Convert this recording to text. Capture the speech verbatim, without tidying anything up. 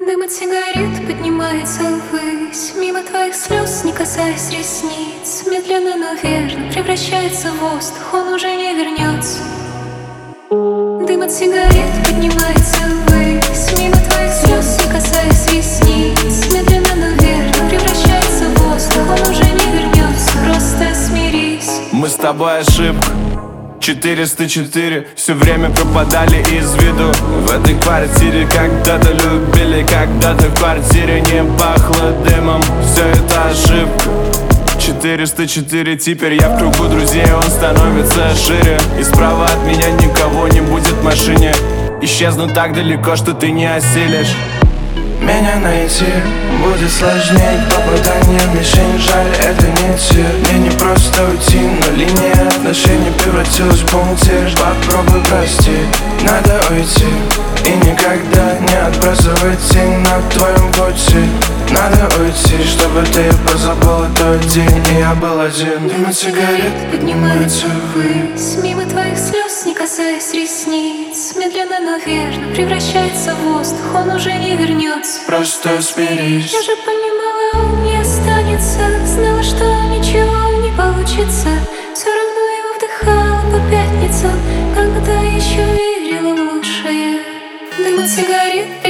Дым от сигарет поднимается ввысь, мимо твоих слез, не касаясь ресниц. Медленно, но верно превращается в воздух, он уже не вернется. Дым от сигарет поднимается ввысь, мимо твоих слез, не касаясь ресниц. Медленно, но верно превращается в воздух, он уже не вернется. Просто смирись. Мы с тобой ошибка четыреста четыре. Все время пропадали из виду в этой квартире. Когда-то любили, когда-то в квартире не пахло дымом. Все это ошибка четыреста четыре. Теперь я в кругу друзей, он становится шире. И справа от меня никого не будет в машине. Исчезну так далеко, что ты не осилишь меня найти. Будет сложнее, попадание в мишень. Жаль, это не те. Мне не просто уйти, но линия отношений превратилась в пунктир. Попробуй простить, надо уйти и никогда не отбрасывать тень на твоем пути. Надо уйти, чтобы ты позабыла тот день, и я был один. Дым от сигарет поднимается ввысь, мимо твоих слез, не касаясь ресниц. Медленно, но верно превращается в воздух, он уже не вернется. Просто смирись. Я же понимала, он не останется. Знала, что ничего не получится. Все равно его вдыхала по пятницам, когда еще верила в лучшее. Дым от сигарет